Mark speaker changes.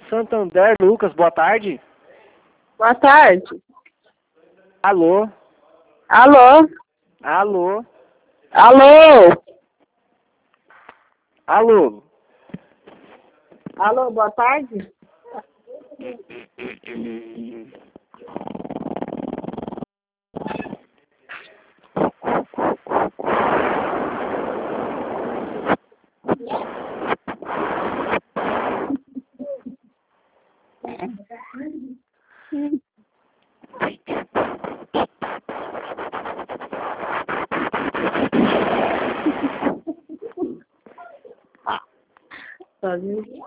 Speaker 1: Santander, Lucas, boa tarde.
Speaker 2: Boa tarde.
Speaker 1: Alô?
Speaker 2: Alô?
Speaker 1: Alô?
Speaker 2: Alô?
Speaker 1: Alô?
Speaker 2: Alô, boa tarde? Sozinho.